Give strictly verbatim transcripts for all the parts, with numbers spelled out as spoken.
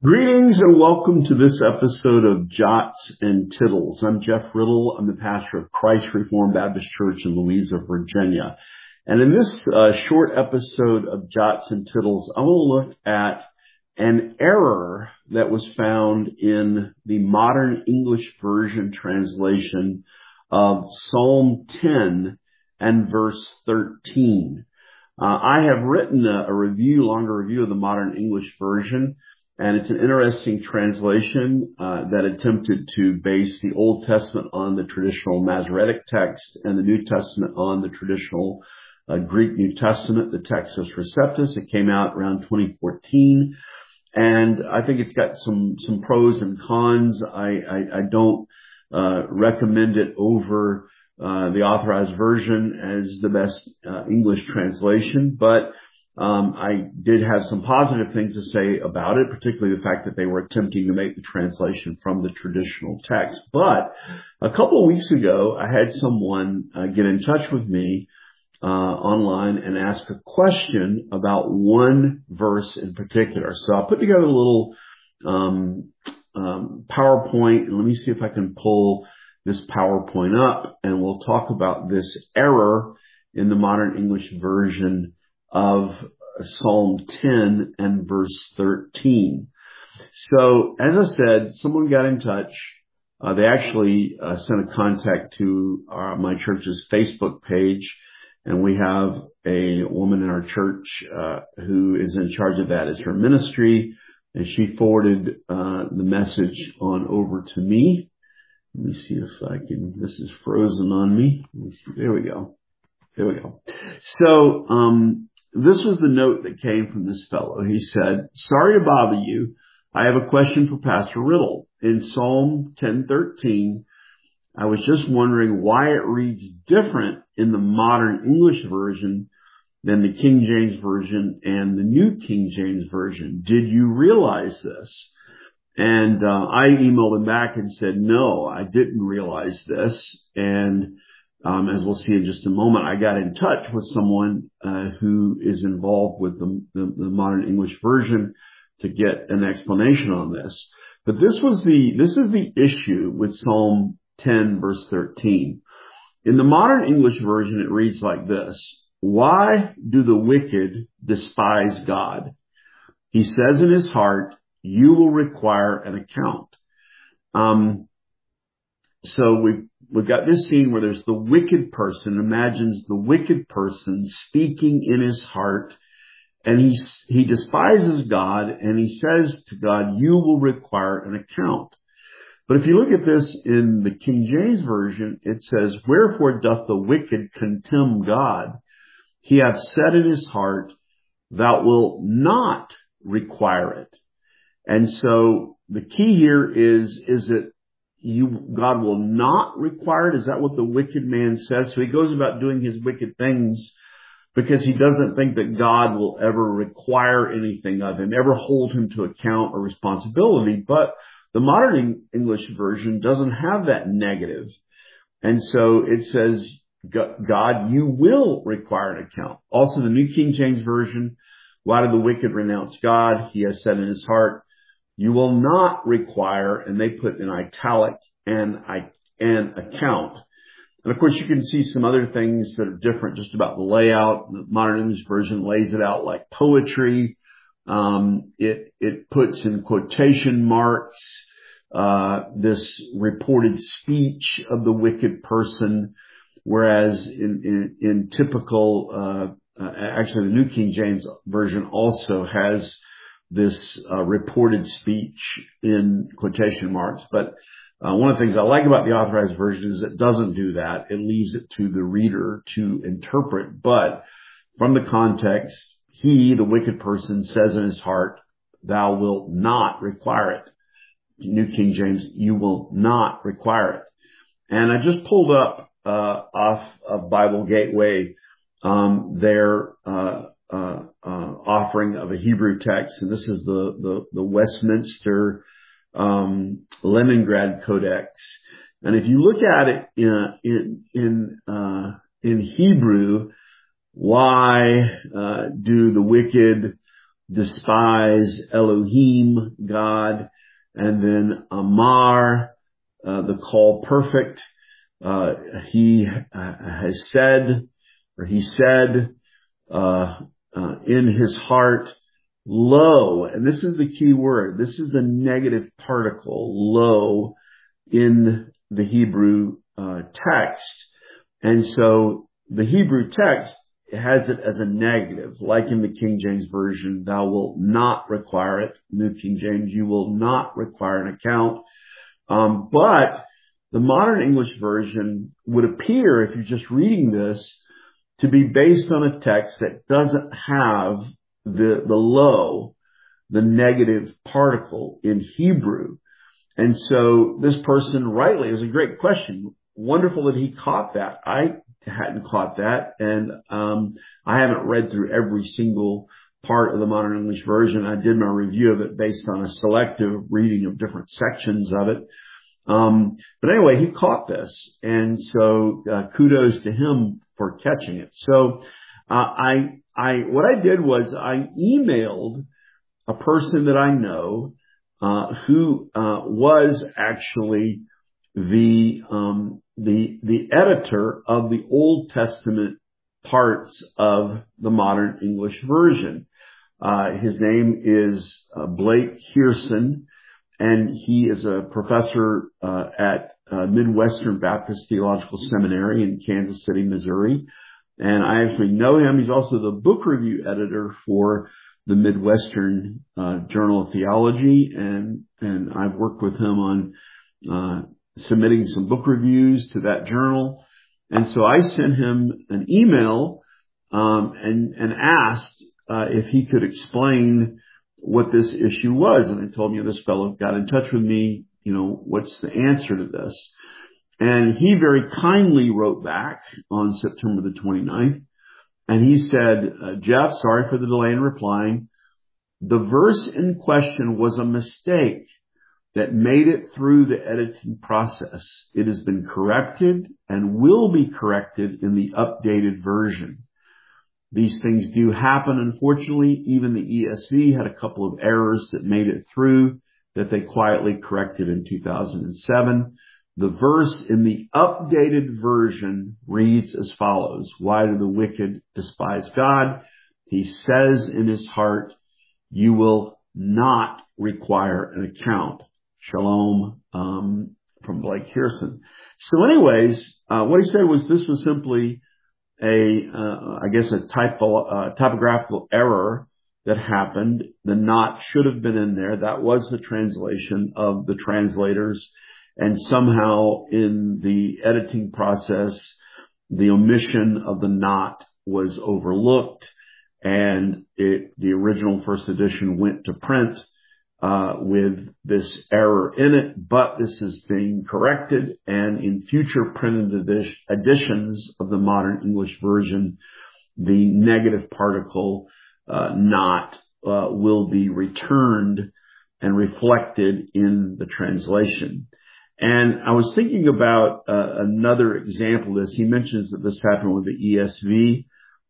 Greetings and welcome to this episode of Jots and Tittles. I'm Jeff Riddle. I'm the pastor of Christ Reformed Baptist Church in Louisa, Virginia. And in this uh, short episode of Jots and Tittles, I want to look at an error that was found in the Modern English Version translation of Psalm ten and verse thirteen. Uh, I have written a, a review, longer review of the Modern English Version. And it's an interesting translation uh, that attempted to base the Old Testament on the traditional Masoretic text and the New Testament on the traditional uh, Greek New Testament, the Textus Receptus. It came out around twenty fourteen, and I think it's got some some pros and cons. I I, I don't uh, recommend it over uh, the Authorized Version as the best uh, English translation, but Um, I did have some positive things to say about it, particularly the fact that they were attempting to make the translation from the traditional text. But a couple of weeks ago, I had someone uh, get in touch with me uh, online and ask a question about one verse in particular. So I put together a little um, um, PowerPoint, and let me see if I can pull this PowerPoint up, and we'll talk about this error in the Modern English Version of Psalm ten and verse thirteen. So, as I said, someone got in touch. Uh, they actually uh, sent a contact to our, my church's Facebook page, and we have a woman in our church uh, who is in charge of that as her ministry, and she forwarded uh, the message on over to me. Let me see if I can. This is frozen on me. Let me see. There we go. There we go. So, um, this was the note that came from this fellow. He said, "Sorry to bother you. I have a question for Pastor Riddle. In Psalm ten thirteen, I was just wondering why it reads different in the Modern English Version than the King James Version and the New King James Version. Did you realize this?" And uh, I emailed him back and said, "No, I didn't realize this." And Um, as we'll see in just a moment, I got in touch with someone uh, who is involved with the, the, the Modern English Version to get an explanation on this. But this was the this is the issue with Psalm ten, verse thirteen. In the Modern English Version, it reads like this: "Why do the wicked despise God? He says in his heart, you will require an account." Um, so we. We've got this scene where there's the wicked person, imagines the wicked person speaking in his heart, and he, he despises God, and he says to God, you will require an account. But if you look at this in the King James Version, it says, "Wherefore doth the wicked contemn God? He hath said in his heart, thou wilt not require it." And so the key here is, is it You, God will not require it? Is that what the wicked man says? So he goes about doing his wicked things because he doesn't think that God will ever require anything of him, ever hold him to account or responsibility. But the Modern English Version doesn't have that negative. And so it says, God, you will require an account. Also, the New King James Version, "Why do the wicked renounce God? He has said in his heart, you will not require," and they put in italic, and I an account. And of course, you can see some other things that are different just about the layout. The Modern English Version lays it out like poetry. Um, it it puts in quotation marks uh, this reported speech of the wicked person, whereas in in, in typical, uh, uh, actually the New King James Version also has this uh, reported speech in quotation marks. But uh, one of the things I like about the Authorized Version is it doesn't do that. It leaves it to the reader to interpret. But from the context, he, the wicked person, says in his heart, thou wilt not require it. New King James, you will not require it. And I just pulled up uh, off of Bible Gateway um, their uh Uh, uh, offering of a Hebrew text, and this is the the, the Westminster um, Leningrad Codex. And if you look at it in in in, uh, in Hebrew, why uh, do the wicked despise, Elohim, God, and then Amar, uh, the call perfect. Uh, he uh, has said, or he said, uh, uh, in his heart, lo, and this is the key word. This is the negative particle, lo, in the Hebrew uh, text. And so the Hebrew text has it as a negative, like in the King James Version, thou wilt not require it. New King James, you will not require an account. Um, but the modern English version would appear, if you're just reading this, to be based on a text that doesn't have the, the lo, the negative particle in Hebrew. And so this person rightly, it was a great question. Wonderful that he caught that. I hadn't caught that. And, um, I haven't read through every single part of the modern English version. I did my review of it based on a selective reading of different sections of it. Um, but anyway, he caught this. And so, uh, kudos to him for catching it. So, uh, I, I, what I did was I emailed a person that I know, uh, who, uh, was actually the, um, the, the editor of the Old Testament parts of the modern English version. Uh, his name is uh, Blake Hearson, and he is a professor, uh, at, uh, Midwestern Baptist Theological Seminary in Kansas City, Missouri. And I actually know him. He's also the book review editor for the Midwestern, uh, Journal of Theology. And, and I've worked with him on, uh, submitting some book reviews to that journal. And so I sent him an email, um, and, and asked, uh, if he could explain what this issue was. And I told him, this fellow got in touch with me, you know, what's the answer to this? And he very kindly wrote back on September the twenty-ninth. And he said, uh, Jeff, sorry for the delay in replying. The verse in question was a mistake that made it through the editing process. It has been corrected and will be corrected in the updated version. These things do happen, unfortunately. Even the E S V had a couple of errors that made it through that they quietly corrected in two thousand seven. The verse in the updated version reads as follows. Why do the wicked despise God? He says in his heart, you will not require an account. Shalom, um, from Blake Hearson. So anyways, uh, what he said was this was simply a, uh, I guess a typo, uh, typographical error that happened. The not should have been in there. That was the translation of the translators. And somehow in the editing process, the omission of the not was overlooked, and it, the original first edition went to print uh with this error in it, but this is being corrected, and in future printed edi- editions of the modern English version, the negative particle uh not uh will be returned and reflected in the translation. And I was thinking about uh, another example of this. He mentions that this happened with the E S V,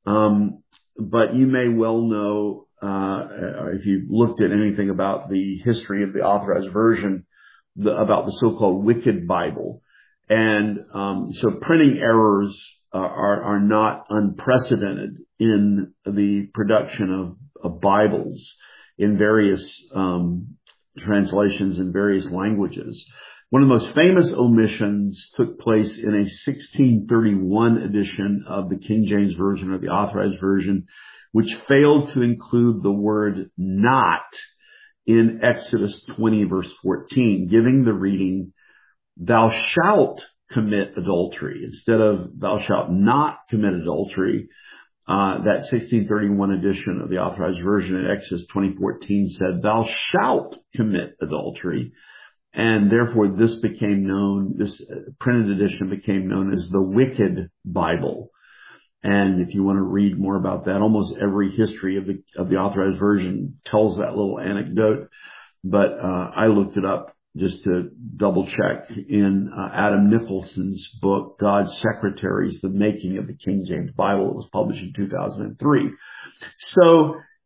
um but you may well know, uh, if you've looked at anything about the history of the Authorized Version, the, about the so-called Wicked Bible. And, um, so printing errors uh, are, are not unprecedented in the production of, of Bibles in various, um, translations in various languages. One of the most famous omissions took place in a sixteen thirty-one edition of the King James Version or the Authorized Version, which failed to include the word not in Exodus twenty verse fourteen, giving the reading, thou shalt commit adultery. Instead of thou shalt not commit adultery, uh, that sixteen thirty-one edition of the Authorized Version in Exodus twenty fourteen said, thou shalt commit adultery. And therefore this became known, this printed edition became known as the Wicked Bible. And if you want to read more about that, almost every history of the, of the Authorized Version tells that little anecdote. But, uh, I looked it up just to double check in uh, Adam Nicholson's book, God's Secretaries, The Making of the King James Bible. It was published in two thousand three. So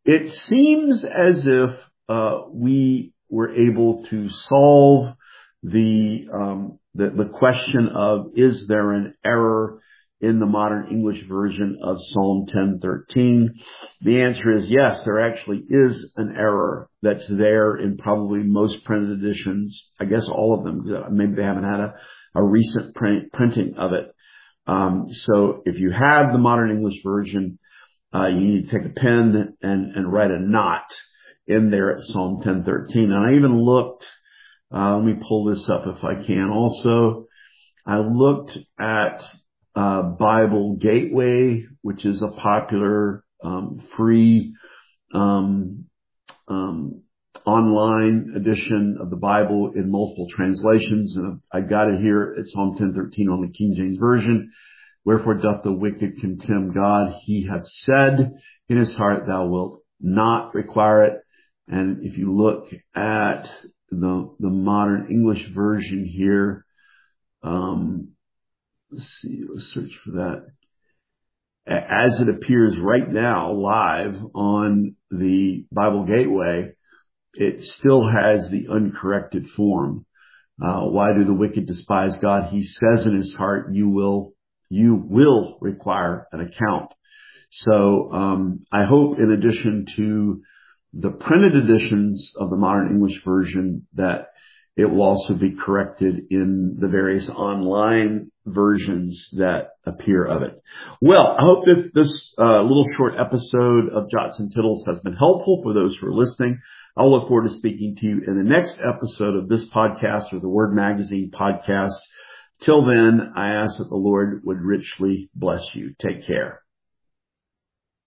it seems as if uh, we were able to solve the, um, the the question of, is there an error in the modern English version of Psalm ten thirteen? The answer is yes, there actually is an error that's there in probably most printed editions. I guess all of them. Maybe they haven't had a, a recent print, printing of it. Um, so if you have the modern English version, uh, you need to take a pen and, and write a knot in there at Psalm ten thirteen. And I even looked, uh, let me pull this up if I can also. I looked at uh, Bible Gateway, which is a popular, um, free, um, um, online edition of the Bible in multiple translations. And I got it here at Psalm ten thirteen on the King James Version. Wherefore doth the wicked contemn God? He hath said in his heart, thou wilt not require it. And if you look at the, the modern English version here, um, let's see, let's search for that. As it appears right now live on the Bible Gateway, it still has the uncorrected form. Uh, why do the wicked despise God? He says in his heart, you will, you will require an account. So, um, I hope in addition to the printed editions of the modern English version that it will also be corrected in the various online versions that appear of it. Well, I hope that this uh, little short episode of Jots and Tittles has been helpful for those who are listening. I'll look forward to speaking to you in the next episode of this podcast or the Word Magazine podcast. Till then, I ask that the Lord would richly bless you. Take care.